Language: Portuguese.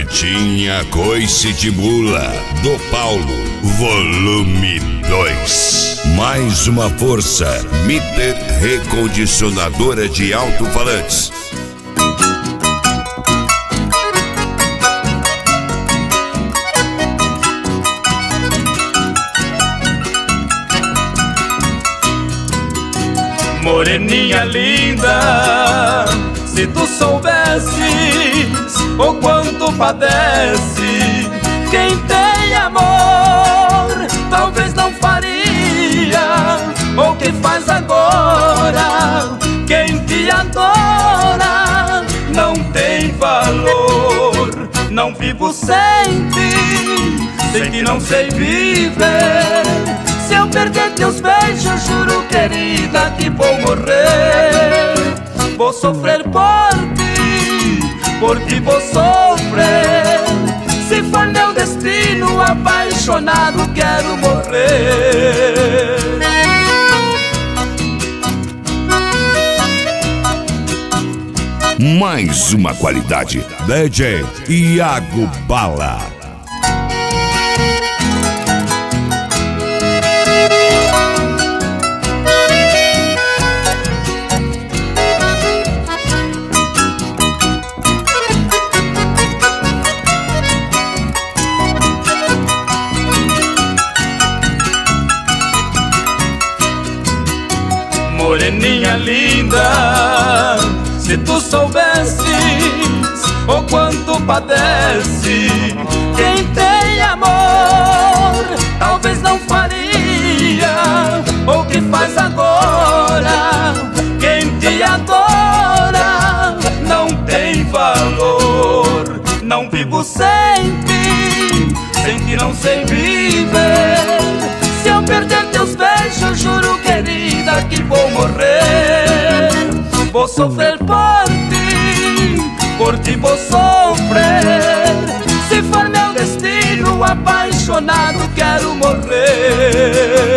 Pretinha Coice de Mula, do Paulo, volume 2. Mais uma força, Mitter Recondicionadora de Alto-Falantes. Moreninha linda, se tu soubesses o quanto padece quem tem amor, talvez não faria o que faz agora. Quem te adora não tem valor. Não vivo sem ti não sei viver. Se eu perder teus beijos, juro, querida, que vou morrer. Vou sofrer por ti vou sofrer. Se for meu destino, apaixonado quero morrer. Mais uma qualidade, DJ Iago Bala. Moreninha linda, se tu soubesses o quanto padece quem tem amor, talvez não faria o que faz agora. Quem te adora não tem valor. Não vivo sem ti não sei viver. Se eu perder teus beijos, juro, querida, que vou morrer. Vou sofrer por ti vou sofrer. Se for meu destino, apaixonado quero morrer.